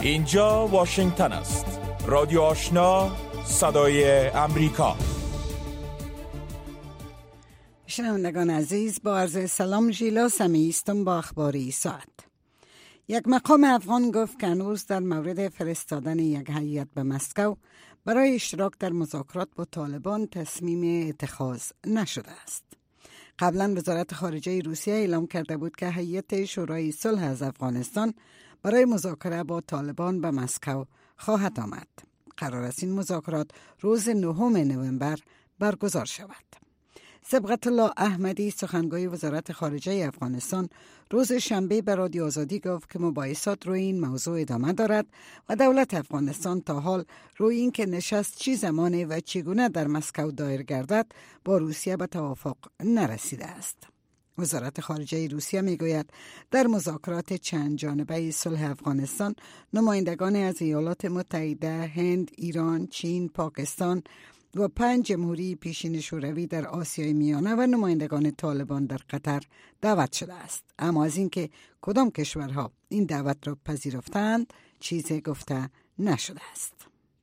اینجا واشنگتن است. رادیو آشنا، صدای امریکا. شنوندگان عزیز، با عرض سلام ژیلا سمی هستم با اخباری ساعت. یک مقام افغان گفت که هنوز در مورد فرستادن یک هیئت به مسکو برای اشتراک در مذاکرات با طالبان تصمیم اتخاذ نشده است. قبلا وزارت خارجه روسیه اعلام کرده بود که هیئت شورای صلح از افغانستان برای مذاکره با طالبان به مسکو خواهد آمد. قرار است این مذاکرات روز 9 نوامبر برگزار شود. صبغت الله احمدی، سخنگوی وزارت خارجه افغانستان، روز شنبه به رادیو آزادی گفت که مباحثات روی این موضوع ادامه دارد و دولت افغانستان تا حال روی این که نشست چی زمانه و چگونه در مسکو دایر گردد با روسیه به توافق نرسیده است. وزارت خارجه روسیه میگوید در مذاکرات چند جانبه صلح افغانستان نمایندگان از ایالات متحده، هند، ایران، چین، پاکستان و 5 جمهوری پیشین شوروی در آسیای میانه و نمایندگان طالبان در قطر دعوت شده است. اما از اینکه کدام کشورها این دعوت را پذیرفتند چیزی گفته نشده است.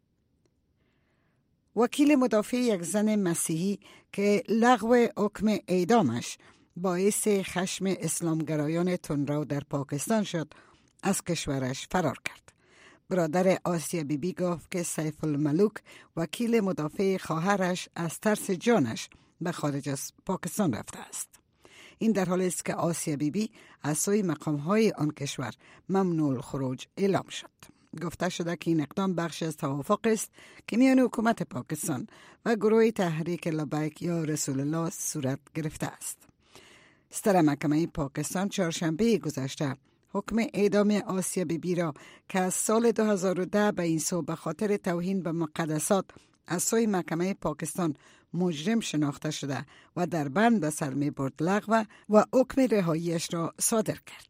وکیل مدافع یک زن مسیحی که لغو حکم اعدامش باعث خشم اسلامگرایان تندرو در پاکستان شد، از کشورش فرار کرد. برادر آسیا بیبی گفت که سیف الملوک، وکیل مدافع خواهرش، از ترس جانش به خارج از پاکستان رفته است. این در حالی است که آسیا بیبی از سوی مقام‌های آن کشور ممنوع الخروج اعلام شد. گفته شده که این اقدام بخش از توافق است که میان حکومت پاکستان و گروه تحریک لبیک یا رسول الله صورت گرفته است. ستر محکمه پاکستان چهارشنبه گذشته حکم اعدام آسیا بیبی را که از سال 2010 به این سو به خاطر توهین به مقدسات از سوی محکمه پاکستان مجرم شناخته شده و در بند به سر می برد لغو و حکم رهاییش را صادر کرد.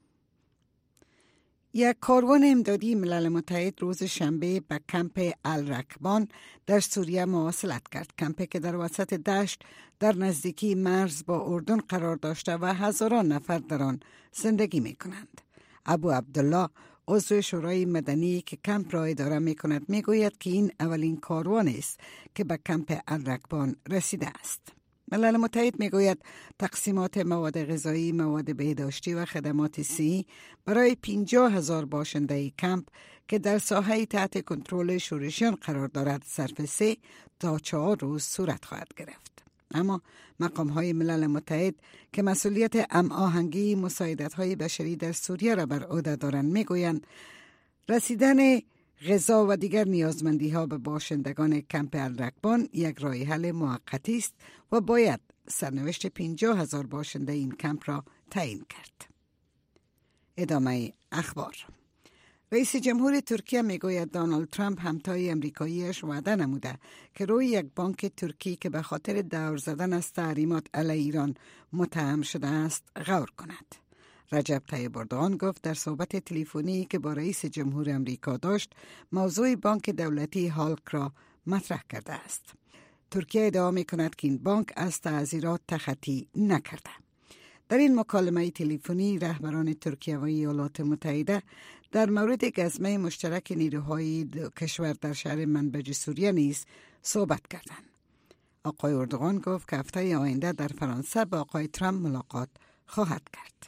یک کاروان امدادی ملل متحد روز شنبه به کمپ الرکبان در سوریه مواصلت کرد. کمپی که در وسط دشت در نزدیکی مرز با اردن قرار داشته و هزاران نفر در آن زندگی می کنند. ابو عبدالله، عضو شورای مدنی که کمپ را اداره می کند، می گوید که این اولین کاروان است که به کمپ الرکبان رسیده است. ملل متحد می گوید تقسیمات مواد غذایی، مواد بهداشتی و خدمات صحی برای 50,000 باشنده کمپ که در ساحه تحت کنترل شورشیان قرار دارد صرف 3 تا 4 روز صورت خواهد گرفت. اما مقام‌های ملل متحد که مسئولیت هماهنگی مساعدت‌های بشری در سوریه را بر عهده دارند می‌گویند رسیدن غذا و دیگر نیازمندی‌ها به باشندگان کمپ الرکبان یک راه حل موقتی است و باید سرنوشت 50,000 باشنده این کمپ را تعیین کرد. ادامه اخبار. رئیس جمهور ترکیه میگوید دونالد ترامپ همتای امریکاییش وعده نموده که روی یک بانک ترکی که به خاطر دور زدن از تحریمات علیه ایران متهم شده است غور کند. رجب طیب اردوغان گفت در صحبت تلفنی که با رئیس جمهور امریکا داشت موضوع بانک دولتی هالک را مطرح کرده است. ترکیه ادعا می‌کند که این بانک از تعزیرات تخطی نکرده. در این مکالمه تلفنی رهبران ترکیه و ایالات متحده در مورد گزمه مشترک نیروهای کشور در شهر منبج سوریه نیز صحبت کردند. آقای اردوغان گفت که هفته آینده در فرانسه با آقای ترامپ ملاقات خواهد کرد.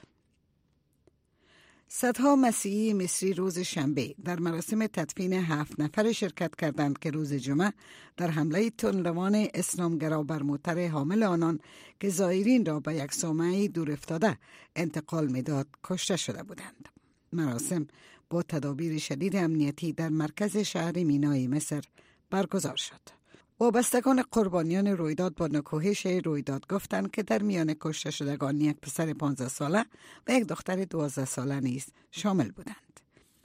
صدها مسیحی مصری روز شنبه در مراسم تدفین 7 نفر شرکت کردند که روز جمعه در حمله تندروان اسلامگرا بر موتر حامل آنان که زائرین را به یک صومعه دور افتاده انتقال میداد کشته شده بودند. مراسم با تدابیر شدید امنیتی در مرکز شهر مینای مصر برگزار شد. وابستگان قربانیان رویداد با نکوهش رویداد گفتند که در میان کشته شدگان یک پسر 15 ساله و یک دختر 12 ساله نیز شامل بودند.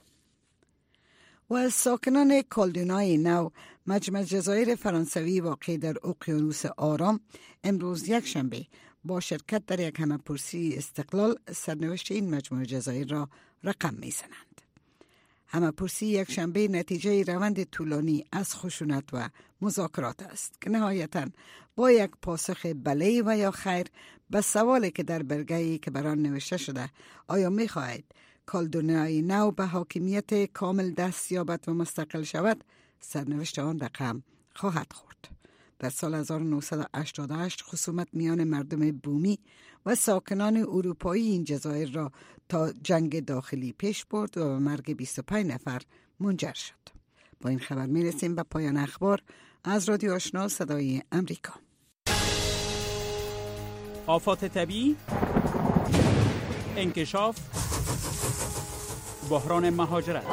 و از ساکنان کالدونای نو، مجمع جزایر فرانسوی واقع در اقیانوس آرام، امروز یک شنبه با شرکت در یک همه‌پرسی استقلال سرنوشت این مجموعه جزایر را رقم می‌زنند. همه‌پرسی یک شنبه نتیجه روند طولانی از خشونت و مذاکرات است که نهایتاً با یک پاسخ بله و یا خیر به سوالی که در برگه‌ای که بر آن نوشته شده آیا می‌خواهید کالدونیای نو به حاکمیت کامل دست یابد و مستقل شود، سرنوشت آن رقم خواهد خورد. در سال 1988 خصومت میان مردم بومی و ساکنان اروپایی این جزایر را تا جنگ داخلی پیش برد و به مرگ 25 نفر منجر شد. با این خبر میرسیم به پایان اخبار از رادیو آشنا صدای امریکا. آفات طبیعی، انکشاف، بحران مهاجرت،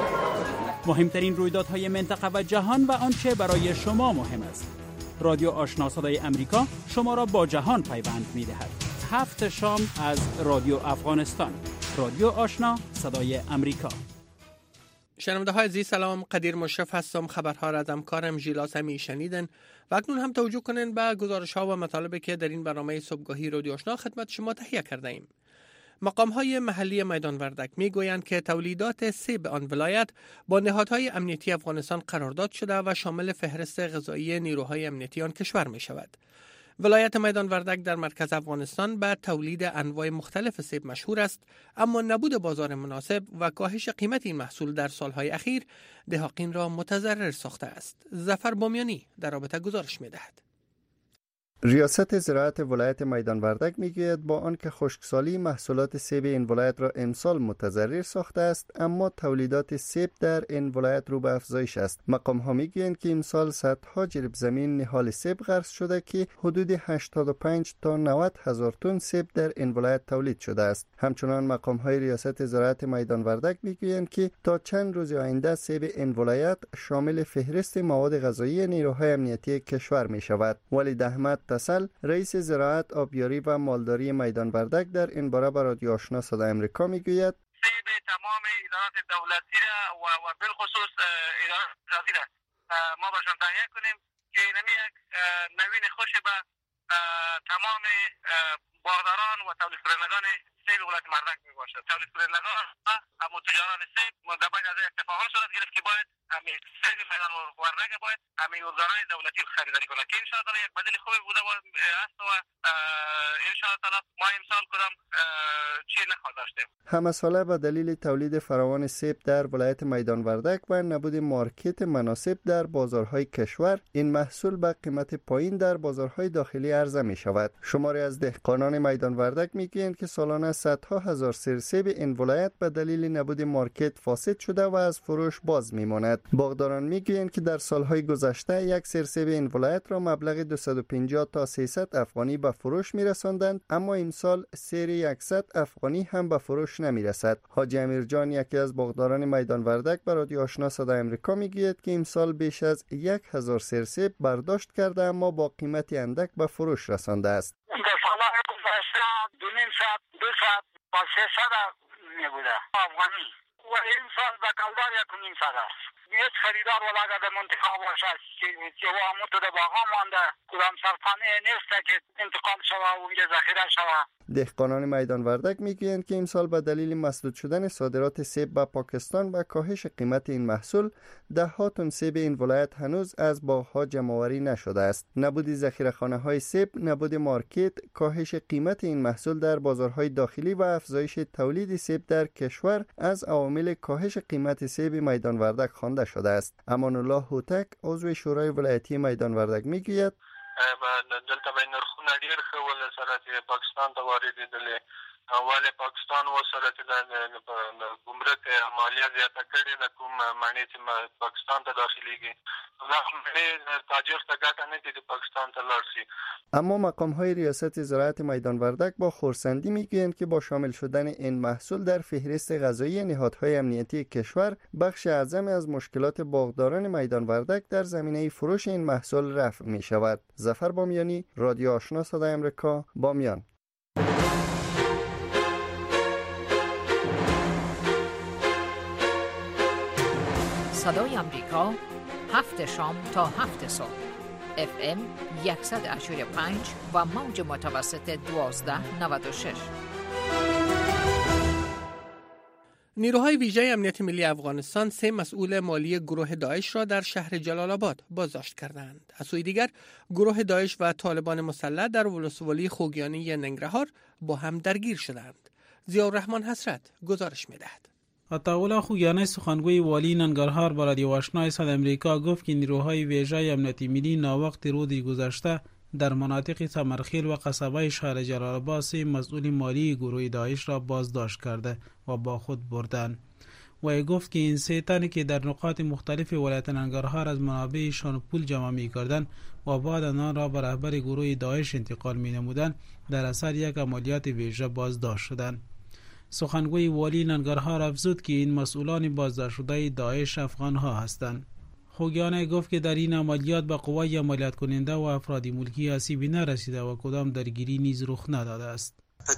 مهمترین رویدادهای منطقه و جهان و آنچه برای شما مهم است. رادیو آشنا صدای امریکا شما را با جهان پیوند می‌دهد. 7 شام از رادیو افغانستان. رادیو آشنا صدای امریکا. شنونده های عزیز سلام، قدیر مشرف هستم. خبرها را از همکارم ژیلاس همی شنیدن و اکنون هم توجه کنین به گزارش ها و مطالبی که در این برنامه صبحگاهی رادیو آشنا خدمت شما تهیه کرده ایم. مقام های محلی میدان وردک می گویند که تولیدات سیب آن ولایت با نهادهای امنیتی افغانستان قرارداد شده و شامل فهرست غذایی نیروهای امنیتی آن کشور می شود. ولایت میدان وردک در مرکز افغانستان به تولید انواع مختلف سیب مشهور است، اما نبود بازار مناسب و کاهش قیمت این محصول در سالهای اخیر دهقان را متضرر ساخته است. ظفر بامیانی در رابطه گزارش می دهد. ریاست زراعت ولایت میدان وردک میگوید با آنکه خشکسالی محصولات سیب این ولایت را امسال متضرر ساخته است، اما تولیدات سیب در این ولایت رو به افزایش است. مقام ها میگویند که امسال صدها جریب زمین نهال سیب غرس شده که حدود 85 تا 90 هزار تن سیب در این ولایت تولید شده است. همچنان مقام های ریاست زراعت میدان وردک میگویند که تا چند روز آینده سیب این ولایت شامل فهرست مواد غذایی نیروهای امنیتی کشور می شود. ولید احمد تسل، رئیس زراعت، آبیاری و مالداری میدان وردک در این باره به رادیو آشنا صدای امریکا میگوید سیب تمام ادارات دولتی را و بالخصوص ادارات ذاتی را ما باشون تهیه کنیم که نمی یک نوین خوش به تمام باغداران و تولید کنندگان سیب ولایت وردک می باشد. تولید کنندگان و تجاران سیب مدبن از اتفاقا صورت گرفت که باید همین سیب میدان وردک باید همین ارگانهای دولتی خریداری کنند که انشاءالله یک بدیل خوبی بوده است و انشاءالله ما امسال کدام چیز نخواهد داشتیم. همه ساله به دلیل تولید فراوان سیب در ولایت میدان وردک و نبود مارکت مناسب در بازارهای کشور، این محصول به قیمت پایین در بازارهای داخلی عرضه می شود. شماری از دهقانان میدان وردک میگویند که سالانه صدها هزار سر سیب این ولایت به دلیل نبود مارکت فاسد شده و از فروش باز میماند. باغداران میگویند که در سالهای گذشته یک سر سیب این ولایت را مبلغ 250 تا 300 افغانی به فروش میرساندند، اما امسال سیر 100 افغانی هم به فروش نمیرسد. حاجی امیر جان، یکی از باغداران میدان وردک، به رادیو آشنا صدای امریکا میگوید که امسال بیش از 1000 سر سیب برداشت کرده اما با قیمت اندک به فروش رسانده است. در سالهای گذشته 200 با 300 میبوده افغانی و این سال به کلدار 1.5 است. هیچ خریدار ولی اگر در منطقه باشد که و همون در باغا مانده کدام سرپانه نیست که انتقال شوه و اونجا ذخیره شوه. دهقانان میدان وردک میگویند که امسال به دلیل مسدود شدن صادرات سیب به پاکستان و کاهش قیمت این محصول، ده‌ها تن سیب این ولایت هنوز از باغ‌ها جمع‌آوری نشده است. نبود ذخیره‌خانه‌های سیب، نبود مارکت، کاهش قیمت این محصول در بازارهای داخلی و افزایش تولید سیب در کشور از عوامل کاهش قیمت سیب میدان وردک خوانده شده است. امان الله هوتک، عضو شورای ولایتی میدان وردک میگوید دلته به نرخونه ډیر ښه ول سره چې پاکستان ته واردېدلې ولې پاکستان و سره چې د ګمرک مالیه زیاته کړې د کوم معنی چې پاکستان ته داخليږي دا معنی تاجر ته ګټه نه کیږي پاکستان ته لاړ شي. اما مقام های ریاست زراعت میدان وردک با خرسندی میگویند که با شامل شدن این محصول در فهرست غذایی نهادهای امنیتی کشور، بخش اعظمی از مشکلات باغداران میدان وردک در زمینه فروش این محصول رفع می شود. ظفر بامیانی، رادیو آشنا صدای امریکا، بامیان. صدای امریکا 7 شام تا 7 صبح FM 185 و موج متوسط 1296. نیروهای ویژه امنیت ملی افغانستان 3 مسئول مالی گروه داعش را در شهر جلال آباد بازداشت کردند. از سوی دیگر گروه داعش و طالبان مسلح در ولسوالی خوگیانی ننگرهار با هم درگیر شدند. ضیاءالرحمن حسرت گزارش می‌دهد. عطاالله خوگیانی سخنگوی والی ننگرهار با رادیو آشنا صدای آمریکا گفت که نیروهای ویژه امنیتی ملی ناوقت روز گذشته در مناطق سمرخیل و قصبه شهر جلال آباد مسئول مالی گروه داعش را بازداشت کرده و با خود بردند. و گفت که این 3 تن که در نقاط مختلف ولایت ننگرهار از منابعشان پول جمع می‌کردند و بعد آن را به رهبر گروه داعش انتقال می‌نمودند در اثر یک عملیات ویژه بازداشت شدند. سخنگوی والی ننگرهار افزود که این مسئولان بازداشت شده داعش افغان‌ها هستند. خوگیانی گفت که در این عملیات به قوای عملیات کننده و افراد ملکی آسیبی نرسیده و کدام درگیری نیز رخ نداده است.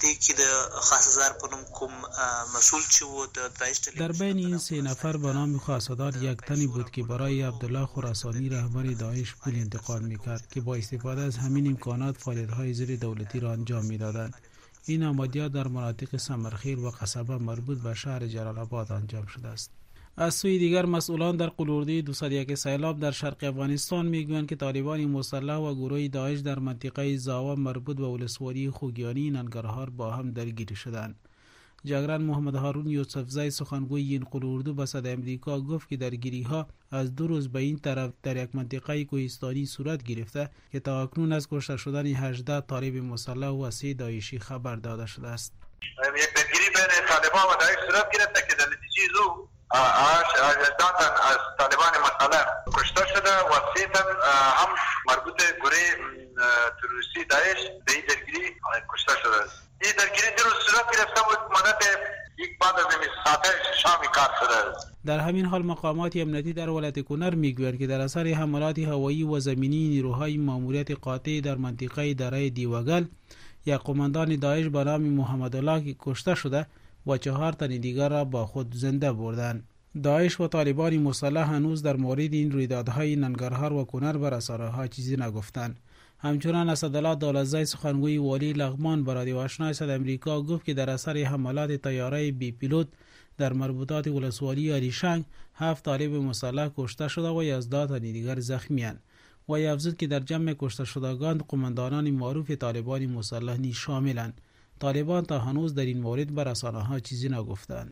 در بین این 3 نفر به نام خاصدار یک تنی بود که برای عبدالله خراسانی رهبر داعش پول انتقال میکرد که با استفاده از همین امکانات فعالیت‌های زیر دولتی را انجام میدادند. این عملیات در مناطق سمرخیل و قصبه مربوط به شهر جلال آباد انجام شده است. از سوی دیگر مسئولان در قلوردی 201 سیلاب در شرق افغانستان میگویند که طالبان مسلح و گروه داعش در منطقه زاوا مربوط به ولسوالی خوگیانی ننگرهار با هم درگیر شدند. جگران محمد هارون یوسفزی سخنگوی این قلوردو به صدای آمریکا گفت که درگیری‌ها از 2 روز به این طرف در یک منطقه کوهستانی صورت گرفته که تا اکنون از کشته شدن 18 طالب مسلح و 3 داعشی خبر داده شده است. یک درگیری بین طالبان و داعش صورت گرفته که در نتیجه او 18 تن از طالبان مسلح کشته شده و 3 تن هم مربوط گروه تروریستی داعش به این درگیری کشته شده است. این درگیری 2 روز صورت گرفته بود مدت یک بعد از ساعت شامی کار شده. در همین حال مقامات امنیتی در ولایت کنر میگویند که در اثر حملات هوایی و زمینی نیروهای ماموریت قاطع در منطقه دره دیوگل یک قماندان داعش به نام محمد الله کشته شده و 4 تن دیگر را با خود زنده بردند. داعش و طالبان مسلح هنوز در مورد این رویدادهای ننگرهار و کنر بر رسانه‌ها چیزی نگفتند. همچنان اسدالله دولتزی سخنگوی والی لغمان به رادیو آشنا صدای آمریکا گفت که در اثر حملات طیاره بی پیلوت در مربوطات ولسوالی علیشنگ 7 طالب مسلح کشته شده و 11 تن دیگر زخمی‌اند. و افزود که در جمع کشته شدگان قماندانان معروف طالبان مسلح نیز شاملند. طالبان تا هنوز در این مورد به رسانه‌ها چیزی نگفتند.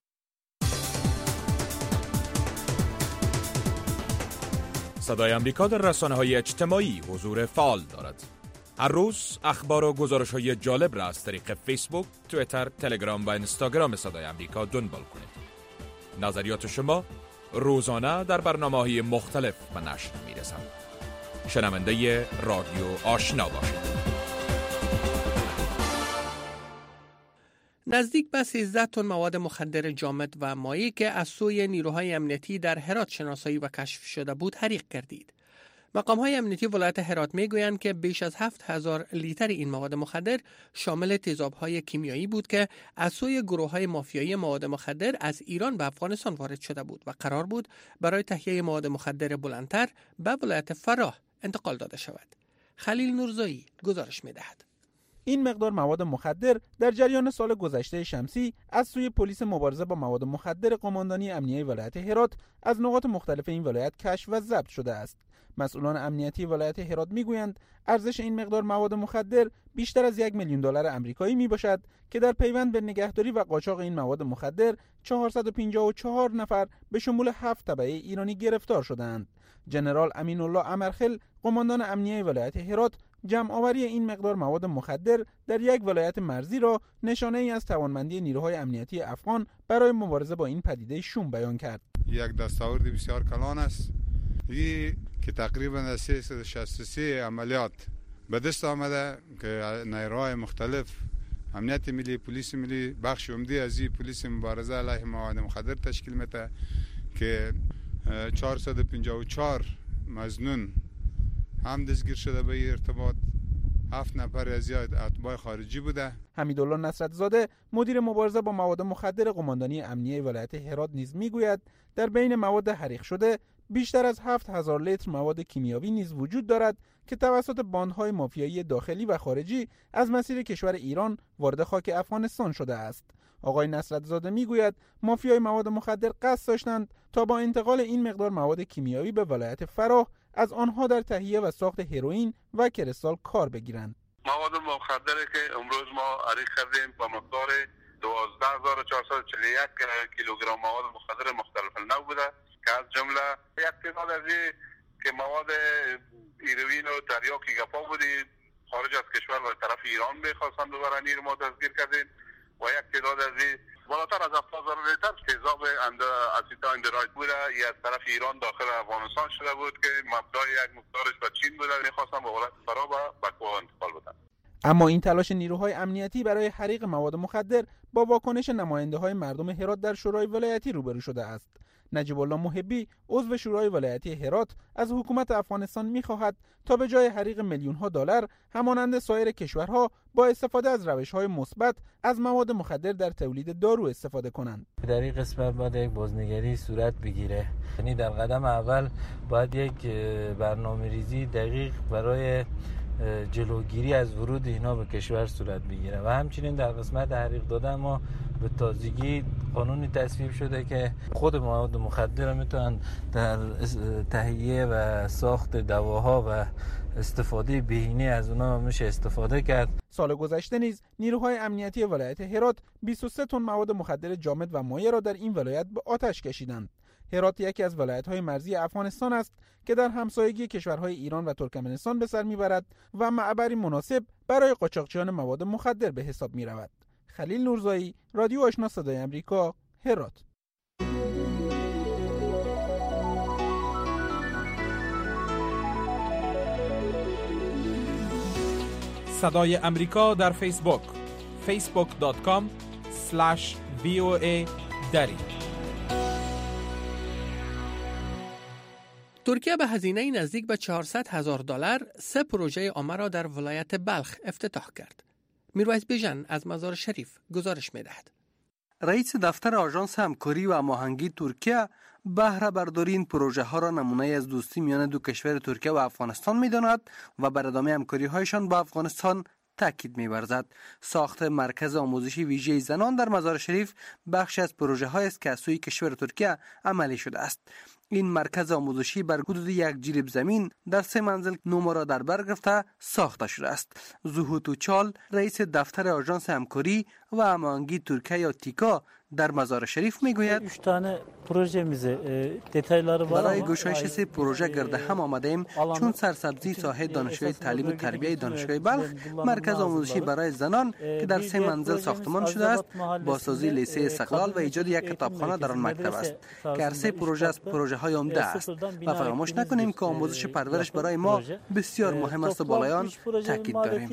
صدای آمریکا در رسانه‌های اجتماعی حضور فعال دارد. هر روز اخبار و گزارش‌های جالب را از طریق فیسبوک، توییتر، تلگرام و اینستاگرام صدای آمریکا دنبال کنید. نظریات شما روزانه در برنامه‌های مختلف به نشر می‌رسند. شنونده رادیو آشنا باشید. نزدیک به 13 تن مواد مخدر جامد و مایع که از سوی نیروهای امنیتی در هرات شناسایی و کشف شده بود حریق گردید. مقام‌های امنیتی ولایت هرات می‌گویند که بیش از 7000 لیتر این مواد مخدر شامل تیزاب‌های کیمیایی بود که از سوی گروه‌های مافیایی مواد مخدر از ایران به افغانستان وارد شده بود و قرار بود برای تهیه مواد مخدر بلندتر به ولایت فراه انتقال داده شود. خلیل نورزایی گزارش می‌دهد. این مقدار مواد مخدر در جریان سال گذشته شمسی از سوی پلیس مبارزه با مواد مخدر قماندانی امنیه ولایت هرات از نقاط مختلف این ولایت کشف و ضبط شده است. مسئولان امنیتی ولایت هرات میگویند ارزش این مقدار مواد مخدر بیشتر از $1 میلیون آمریکایی میباشد که در پیوند به نگهداری و قاچاق این مواد مخدر 454 نفر به شمول 7 تبعه ایرانی گرفتار شدند. جنرال امین الله امرخل قماندان امنیه ولایت هرات جمع آوری این مقدار مواد مخدر در یک ولایت مرزی را نشانه ای از توانمندی نیروهای امنیتی افغان برای مبارزه با این پدیده شوم بیان کرد. یک دستاورد بسیار کلان است که تقریبا 363 عملیات به دست آمده که نیروهای مختلف امنیت ملی، پلیس ملی، بخش عمده از این پلیس مبارزه علیه مواد مخدر تشکیل میده که 454 مظنون هم دستگیر شده به ارتباط. 7 نفر از اتباع خارجی بوده. حمیدالله نصرت زاده مدیر مبارزه با مواد مخدر قماندانی امنیه ولایت هرات نیز میگوید در بین مواد حریق شده بیشتر از 7000 لیتر مواد کیمیاوی نیز وجود دارد که توسط باندهای مافیایی داخلی و خارجی از مسیر کشور ایران وارد خاک افغانستان شده است. آقای نصرت زاده میگوید مافیای مواد مخدر قصد داشتند تا با انتقال این مقدار مواد کیمیاوی به ولایت فراه از آنها در تهیه و ساخت هروئین و کریستال کار بگیرند. مواد مخدری که امروز ما حریق کردیم با مقدار 12441 کیلوگرم مواد مخدر مختلف النوع بوده که از جمله یک تعداد از که مواد هیروئین و تریاکی گپا بودی خارج از کشور و طرف ایران می‌خواستن ببرن، این ما دستگیر کردیم و یک تعداد از بالاتر از 70,000 لیتر تیزاب اسیتا اندرایت بوده، این از طرف ایران داخل افغانستان شده بود که مبدای یک مقدارش به چین بوده، می‌خواستن به ولایت فرا و بکو انتقال بدن. اما این تلاش نیروهای امنیتی برای حریق مواد مخدر با واکنش نماینده‌های مردم هرات در شورای ولایتی روبرو شده است. نجیب الله محبی عضو شورای ولایتی هرات از حکومت افغانستان می‌خواهد تا به جای حریق میلیون‌ها دلار همانند سایر کشورها با استفاده از روش‌های مثبت از مواد مخدر در تولید دارو استفاده کنند. در این قسمت باید یک بازنگری صورت بگیره. یعنی در قدم اول باید یک برنامه‌ریزی دقیق برای جلوگیری از ورود اینا به کشور صورت بگیره و همچنین در قسمت حریق دادن ما به تازگی قانونی تصویب شده که خود مواد مخدر را میتونن در تهیه و ساخت دواها و استفاده بهینه از اونا میشه استفاده کرد. سال گذشته نیز نیروهای امنیتی ولایت هرات 23 تن مواد مخدر جامد و مایع را در این ولایت به آتش کشیدند. هرات یکی از ولایت‌های مرزی افغانستان است که در همسایگی کشورهای ایران و ترکمنستان به سر میبرد و معبری مناسب برای قاچاقچیان مواد مخدر به حساب میرود. خلیل نورزایی، رادیو آشنا صدای آمریکا، هرات. صدای آمریکا در فیسبوک facebook.com/voa dari. ترکیه به هزینه نزدیک به $400,000 3 پروژه عامه را در ولایت بلخ افتتاح کرد. میرویس بیژن از مزار شریف گزارش می‌دهد. رئیس دفتر آژانس همکاری و هماهنگی ترکیه بهره برداری این پروژه ها را نمونه از دوستی میان دو کشور ترکیه و افغانستان می‌داند و بر ادامه همکاری هایشان با افغانستان تاکید می‌ورزد. ساخت مرکز آموزشی ویژه زنان در مزار شریف بخش از پروژه های است که از سوی کشور ترکیه عملی شده است. این مرکز آموزشی بر حدود 1 جریب زمین در 3 منزل نما را در بر گرفته ساخته شده است. زهو توچال رئیس دفتر آژانس همکاری و هماهنگی ترکیه یا تیکا در مزار شریف میگوید 3 تا پروژه میزه دیتایل‌ها برای گشایش 3 پروژه گرد هم آمدیم، چون سرسبزی ساحه دانشگاه تعلیم و تربیه دانشگاه بلخ، مرکز آموزشی برای زنان که در 3 منزل ساختمان شده است، بازسازی لیسه استقلال و ایجاد یک کتابخانه در آن مکتب است که هر 3 پروژه از پروژه های عمده است و فراموش نکنیم که آموزش پرورش برای ما بسیار مهم است و بالایان تاکید داریم.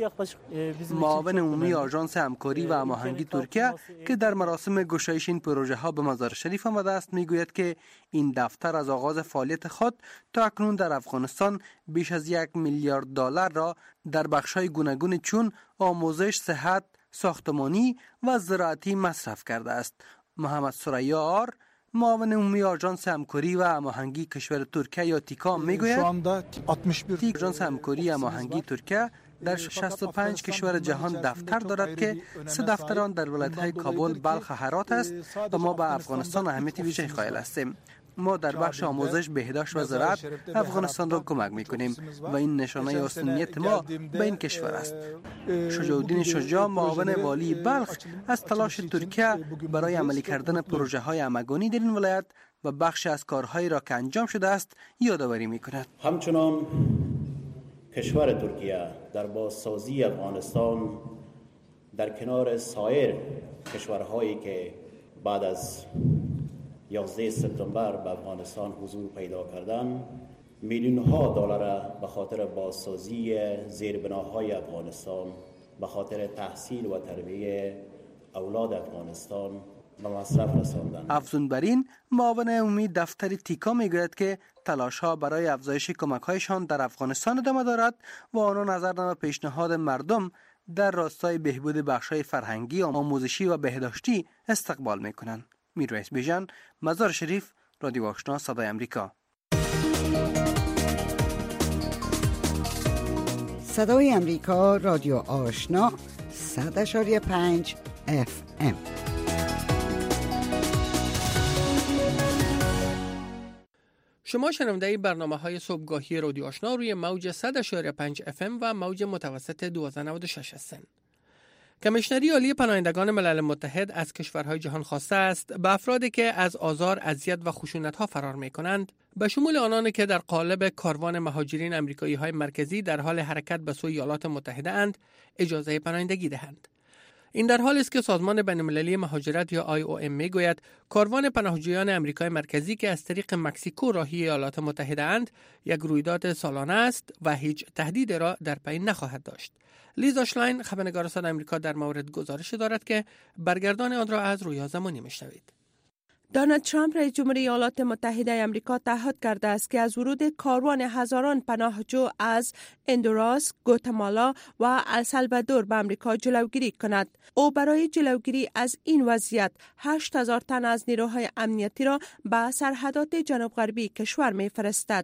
معاون عمومی آژانس همکاری و هماهنگی ترکیه که در مراسم گشایش این پروژه ها به مزار شریف آمده است میگوید که این دفتر از آغاز فعالیت خود تا اکنون در افغانستان بیش از $1 میلیارد را در بخش‌های گوناگون چون آموزش، صحت، ساختمانی و زراعتی مصرف کرده است. محمد ثریا آر معاون عمومی آژانس همکاری و هماهنگی کشور ترکیه یا تیکا میگوید آژانس همکاری و هماهنگی ترکیه در 65 کشور جهان دفتر دارد که 3 دفتر آن در ولایت‌های کابل، بلخ و هرات است و ما به افغانستان اهمیت ویژه قائل هستیم. ما در بخش آموزش، بهداشت و زراعت افغانستان را کمک می‌کنیم و این نشانه اصلیت ما به این کشور است. شجاع الدین شجاع معاون والی بلخ از تلاش ترکیه برای عملی کردن پروژه‌های همگانی در این ولایت و بخش از کارهایی را که انجام شده است یادآوری می‌کند. همچنان کشور ترکیه در بازسازی افغانستان در کنار سایر کشورهایی که بعد از 11 سپتامبر به افغانستان حضور پیدا کردند میلیون‌ها دلار به خاطر بازسازی زیربناهای افغانستان، به خاطر تحصیل و تربیت اولاد افغانستان و مصرف رساندن. افزون بر این معاون عمومی دفتر تیکا میگوید که تلاش‌ها برای افزایش کمک‌هایشان در افغانستان ادامه دارد و آنها نظرنامه پیشنهاد مردم در راستای بهبود بخش‌های فرهنگی، آموزشی و بهداشتی استقبال می‌کنند. میرویس بیژن، مزار شریف، رادیو آشنا صدای آمریکا. صدای آمریکا، رادیو آشنا 100.5 FM. شما شنونده برنامه‌های صبحگاهی رادیو آشنا روی موج 100.5 FM و موج متوسط 1296 هستند. کمیشنری عالی پناهندگان ملل متحد از کشورهای جهان خواسته است به افرادی که از آزار، اذیت و خشونت‌ها فرار می‌کنند، به شمول آنانی که در قالب کاروان مهاجرین آمریکایی‌های مرکزی در حال حرکت به سوی ایالات متحده اند، اجازه پناهندگی دهند. این در حالی است که سازمان بین‌المللی مهاجرت یا IOM میگوید کاروان پناهجویان آمریکای مرکزی که از طریق مکزیکو راهی ایالات متحده اند، یک رویداد سالانه است و هیچ تهدیدی را در پی نخواهد داشت. لیزا شلاین، خبرنگار صدای آمریکا، در مورد گزارش دارد که برگردان آن را از رویا زمانی میشنوید. دونالد ترامپ رئیس جمهوری ایالات متحده آمریکا تعهد کرده است که از ورود کاروان هزاران پناهجو از هندوراس، گواتمالا و السالوادور به آمریکا جلوگیری کند. او برای جلوگیری از این وضعیت 8,000 تن از نیروهای امنیتی را به سرحدات جنوب غربی کشور می‌فرستد.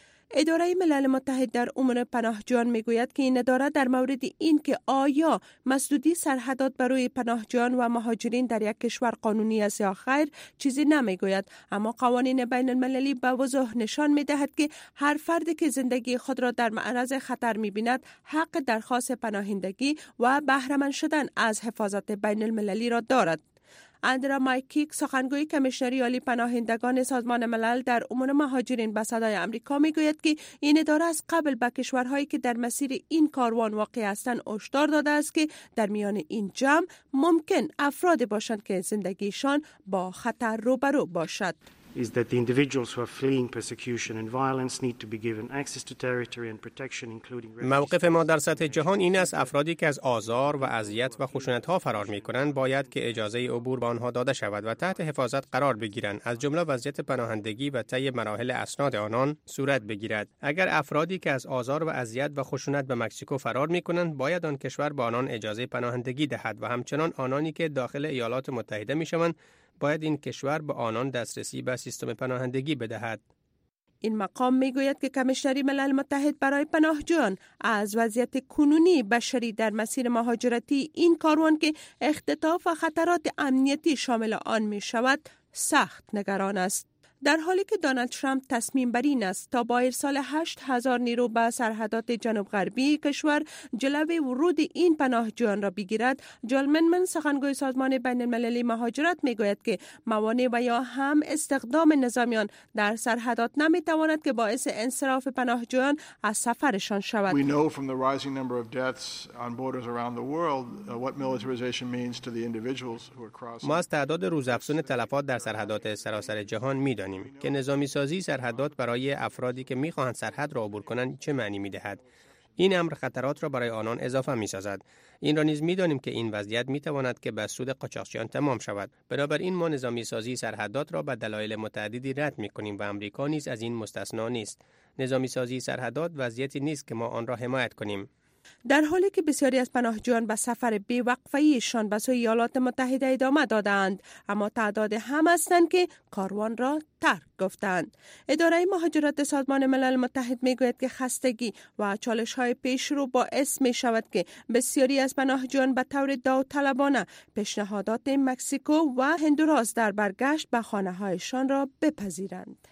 اداره ملل متحد در امور پناهجویان میگوید که این اداره در مورد این که آیا مسدودی سرحدات برای پناهجویان و مهاجرین در یک کشور قانونی است یا خیر چیزی نمیگوید، اما قوانین بین المللی به وضوح نشان میدهد که هر فردی که زندگی خود را در معرض خطر میبیند حق درخواست پناهندگی و بهره مند شدن از حفاظت بین المللی را دارد. اندرا مایکیک، سخنگوی کمیشنری عالی پناهندگان سازمان ملل در امور مهاجرین به صدای آمریکا میگوید که این اداره از قبل به کشورهایی که در مسیر این کاروان واقع هستند هشدار داده است که در میان این جمع ممکن افرادی باشند که زندگیشان با خطر روبرو باشد. is that the individuals who are fleeing persecution and violence need to be given access to territory and protection including موقف ما در سطح جهان این است افرادی که از آزار و اذیت و خشونت‌ها فرار می‌کنند باید که اجازه عبور به آنها داده شود و تحت حفاظت قرار بگیرند، از جمله وضعیت پناهندگی و طی مراحل اسناد آنان صورت بگیرد. اگر افرادی که از آزار و اذیت و خشونت به مکزیکو فرار می‌کنند باید آن کشور به آنان اجازه پناهندگی دهد و همچنان آنانی که داخل ایالات متحده می‌شوند باید این کشور به آنان دسترسی به سیستم پناهندگی بدهد. این مقام میگوید که کمیشنری ملل متحد برای پناهجویان از وضعیت کنونی بشری در مسیر مهاجرتی این کاروان که اختطاف و خطرات امنیتی شامل آن می شود سخت نگران است. در حالی که دونالد ترامپ تصمیم بر این است تا با ارسال 8,000 نیرو به سرحدات جنوب غربی کشور جلوی ورود این پناهجویان را بگیرد، جال منمن، سخنگوی سازمان بین المللی مهاجرت میگوید که موانع و یا هم استخدام نظامیان در سرحدات نمیتواند که باعث انصراف پناهجویان از سفرشان شود. We know from the rising number of deaths on borders around the world what militarization means to the individuals who are crossing. ما از تعداد روزافزون تلفات در سرحدات سراسر جهان میدانیم که نظامی سازی سرحدات برای افرادی که میخواهند سرحد را عبور کنند چه معنی میدهد. این امر خطرات را برای آنان اضافه میسازد. این را نیز میدانیم که این وضعیت میتواند که به سود قاچاقچیان تمام شود. بنابراین ما نظامی سازی سرحدات را به دلایل متعددی رد میکنیم و امریکا نیز از این مستثنا نیست. نظامی سازی سرحدات وضعیتی نیست که ما آن را حمایت کنیم. در حالی که بسیاری از پناهجویان به سفر بی‌وقفه‌ایشان به سوی ایالات متحده ادامه دادند، اما تعداد هم هستند که کاروان را ترک گفتند. اداره مهاجرت سازمان ملل متحد میگوید که خستگی و چالش‌های پیشرو باعث می شود که بسیاری از پناهجویان به طور داوطلبانه پیشنهادات مکزیکو و هندوراس در برگشت به خانه‌هایشان را بپذیرند.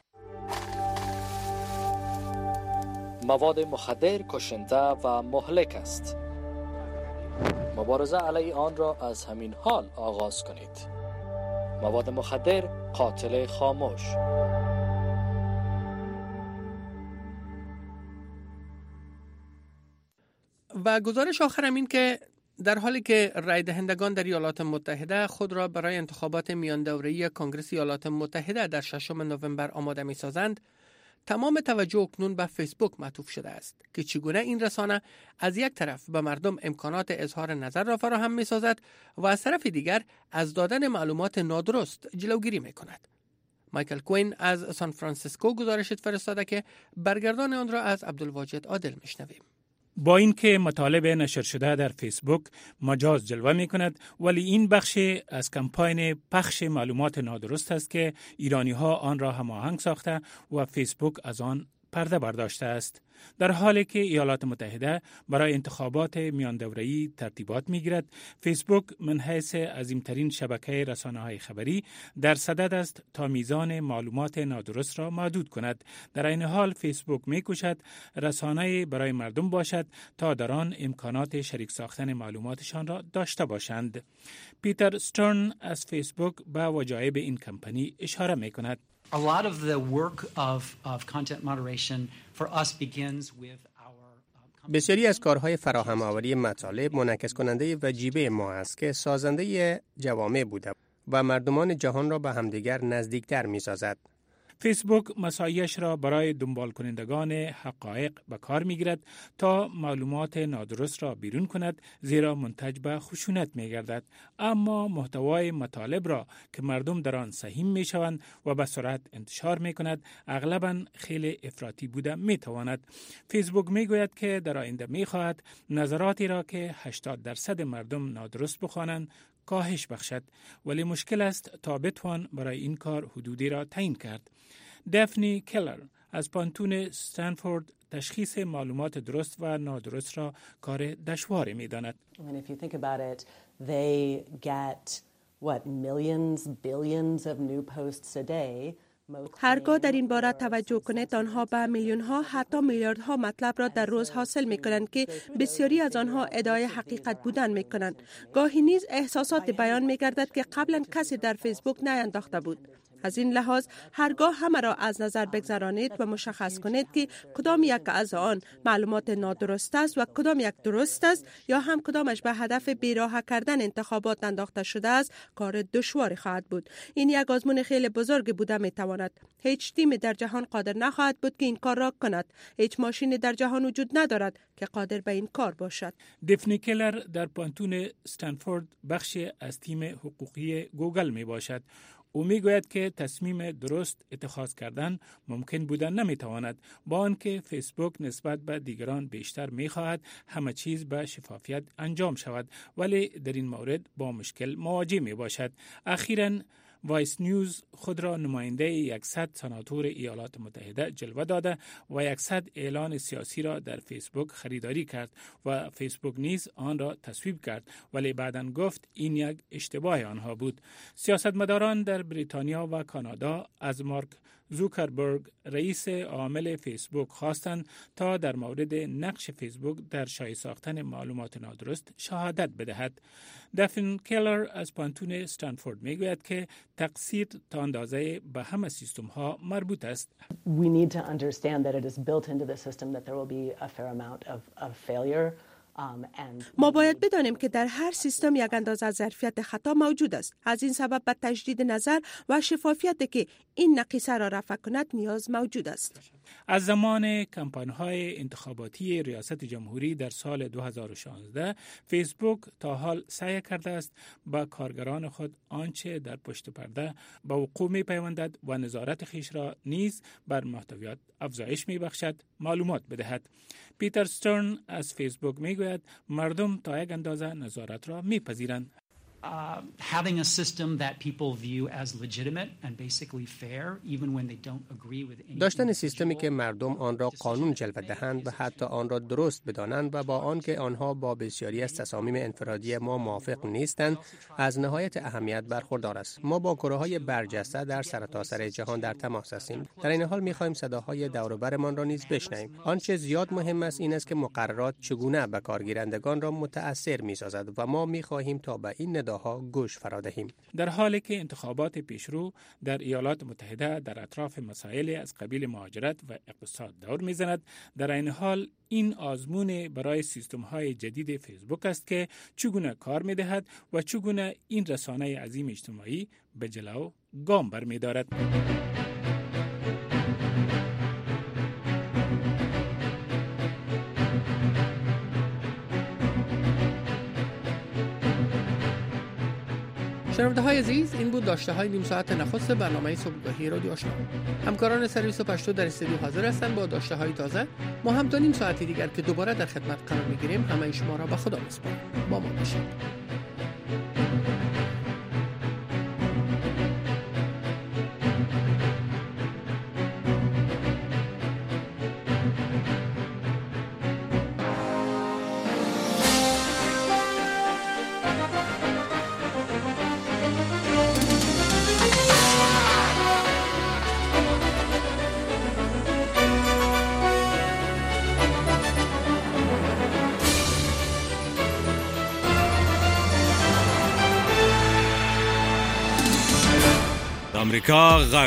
مواد مخدر کشنده و مهلک است. مبارزه علیه آن را از همین حال آغاز کنید. مواد مخدر قاتل خاموش. و گزارش آخرم این که در حالی که رای دهندگان در ایالات متحده خود را برای انتخابات میان دوره‌ای کنگره ایالات متحده در 6 نوامبر آماده می‌سازند، تمام توجه اکنون به فیسبوک معطوف شده است که چگونه این رسانه از یک طرف به مردم امکانات اظهار نظر را فراهم می سازد و از طرف دیگر از دادن معلومات نادرست جلوگیری می کند. مایکل کوین از سان فرانسیسکو گزارش فرستاده که برگردان آن را از عبدالواجد عادل می شنویم. با اینکه مطالب نشر شده در فیسبوک مجاز جلوه می کند، ولی این بخش از کمپاین پخش معلومات نادرست است که ایرانی ها آن را هماهنگ ساخته و فیسبوک از آن پرده برداشته است. در حالی که ایالات متحده برای انتخابات میان دوره‌ای ترتیبات می‌گیرد، فیسبوک من حیث عظیم‌ترین شبکه رسانه‌های خبری در صدد است تا میزان معلومات نادرست را محدود کند. در این حال فیسبوک می‌کوشد رسانه‌ای برای مردم باشد تا در آن امکانات شریک ساختن معلوماتشان را داشته باشند. پیتر استرن از فیسبوک به وجایب این کمپانی اشاره می‌کند. A lot of the work of content moderation for us begins with our بسیاری از کارهای فراهم آوری مطالب منعکس کننده وجیبه ما است که سازنده جوامع بوده و مردمان جهان را به همدیگر نزدیکتر می‌سازد. فیسبوک مساعیش را برای دنبال کنندگان حقایق به کار می‌گیرد تا معلومات نادرست را بیرون کند، زیرا منتج به خشونت می‌گردد. اما محتوای مطالب را که مردم در آن سهیم می‌شوند و به سرعت انتشار می‌کند، اغلباً خیلی افراطی بوده می‌تواند. فیسبوک می‌گوید که در آینده می‌خواهد نظراتی را که 80% مردم نادرست بخوانند کاهش بخشد، ولی مشکل است تا بتوان برای این کار حدودی را تعیین کرد. دفنی کلر از پانتون استنفورد تشخیص معلومات درست و نادرست را کار دشواری می‌داند. If you think about it, they get millions, billions of new posts a day. هرگاه در این باره توجه کنید، آنها به میلیون ها حتی میلیاردها مطلب را در روز حاصل می کنند که بسیاری از آنها ادعای حقیقت بودن می کنند. گاهی نیز احساسات بیان می گردد که قبلا کسی در فیسبوک نینداخته بود. از این لحاظ هرگاه همه را از نظر بگذرانید و مشخص کنید که کدام یک از آن معلومات نادرست است و کدام یک درست است یا هم کدامش به هدف بیراه کردن انتخابات انداخته شده است، کار دشواری خواهد بود. این یک آزمون خیلی بزرگ بوده می تواند. هیچ تیم در جهان قادر نخواهد بود که این کار را کند. هیچ ماشینی در جهان وجود ندارد که قادر به این کار باشد. دفنی کلر در پانتون استنفورد بخشی از تیم حقوقی گوگل می باشد. او میگوید که تصمیم درست اتخاذ کردن ممکن بودن نمیتواند، با آنکه فیسبوک نسبت به دیگران بیشتر میخواهد همه چیز به شفافیت انجام شود، ولی در این مورد با مشکل مواجه می باشد. اخیراً وایس نیوز خود را نماینده 100 سناتور ایالات متحده جلوه داده و 100 اعلان سیاسی را در فیسبوک خریداری کرد و فیسبوک نیز آن را تصویب کرد، ولی بعداً گفت این یک اشتباه آنها بود. سیاستمداران در بریتانیا و کانادا از مارک زوکربرگ رئیس عامل فیسبوک خواستند تا در مورد نقش فیسبوک در شایع ساختن معلومات نادرست شهادت بدهد. دفن کلر از پانتون استنفورد میگوید که تقصیر تا اندازه به همه سیستم ها مربوط است. We need to understand that it is built into the system that there will be a fair amount of failure. ما باید بدانیم که در هر سیستم یک اندازه از ظرفیت خطا موجود است. از این سبب به تجدید نظر و شفافیت که این نقیصه را رفع کند نیاز موجود است. از زمان کمپان‌های انتخاباتی ریاست جمهوری در سال 2016 فیسبوک تا حال سعی کرده است با کارگران خود آنچه در پشت پرده به وقوع می‌پیوندد و نظارت خویش را نیز بر محتویات افزایش می‌بخشد معلومات بدهد. پیتر استرن از فیسبوک میگوید مردم تا یک اندازه نظارت را میپذیرند. Having a system that people view as legitimate and basically fair even when they don't agree with anything. داشتن سیستمی که مردم آن را قانون جلوه دهند و حتی آن را درست بدانند و با آنکه آنها با بسیاری از تصامیم انفرادی ما موافق نیستند از نهایت اهمیت برخوردار است. ما با گروه‌های برجسته در سرتاسر جهان در تماس هستیم. در این حال می‌خواهیم صداهای دور و برمان را نیز بشنویم. آنچه زیاد مهم است این است که مقررات چگونه به کارگیرندگان را متأثر می‌سازد و ما می‌خواهیم تا به این گوش فرا دهیم. در حالی که انتخابات پیشرو در ایالات متحده در اطراف مسائل از قبیل مهاجرت و اقتصاد دور میزند، در این حال این آزمون برای سیستم‌های جدید فیسبوک است که چگونه کار می‌دهد و چگونه این رسانه عظیم اجتماعی به جلو گام برمی‌دارد. شنونده های عزیز، این بود داشته های نیم ساعت نخست برنامه صبحگاهی رادیو آشنا. همکاران سرویس پشتو در استودیو حاضر هستند با داشته های تازه. ما هم تا نیم ساعتی دیگر که دوباره در خدمت قرار میگیریم همه شما را به خدا میسپارم. با ما باشید. آمریکا